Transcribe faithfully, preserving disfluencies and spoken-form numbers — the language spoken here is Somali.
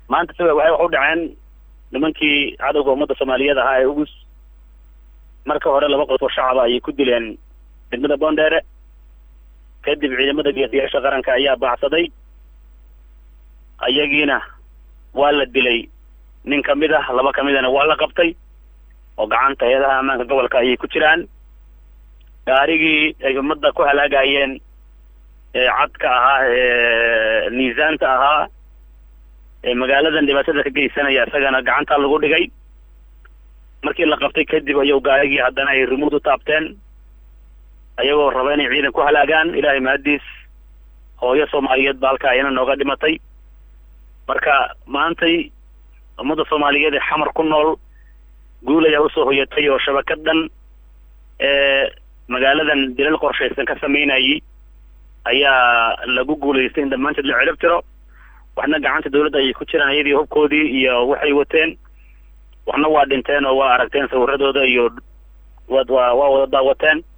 maanta sida waxay u dhaceen nimankii cadowga ummadda Soomaaliyeed ahaa ee ugu marka hore laba qof oo shacab ah ay ku dileen degmada Boondheere kadib ciidamada geesiyaasha qaranka ayaa baacsaday ayagiina waa la dilay nin kamid ah laba kamidana waa la qabtay oo gacanta hay'adaha ammaanka gobolka ay ku jiraan gaarigii ay ummadda ku halaagayeen ee cadka ahaa ee miisaanta ahaa ee magaaladan dhibaatada ka geysanaya isagana gacanta lagu dhigay markii la qabtay kadib ayuu gaarigii haddana ay remote u taabteen ayagoo raba inay ciidan ku halaagaan ilaahay mahadiis hooyo Soomaaliyeed baalka ayna nooga dhimatay marka maantay ummadda Soomaaliyeed ee xamar ku nool guul ayaa u soo hoyatay oo shabakadan ee magaaladan dilal qorsheysan ka sameynayay ayaa lagu guuleystay in dhammaantood la cirib tiro waxna gacanta dawladda ay ku jiraan iyadii hubkoodii iyo waxay wateen waxna waa dhinteen oo waa aragteen sawiradooda iyo wad waa wada daawateen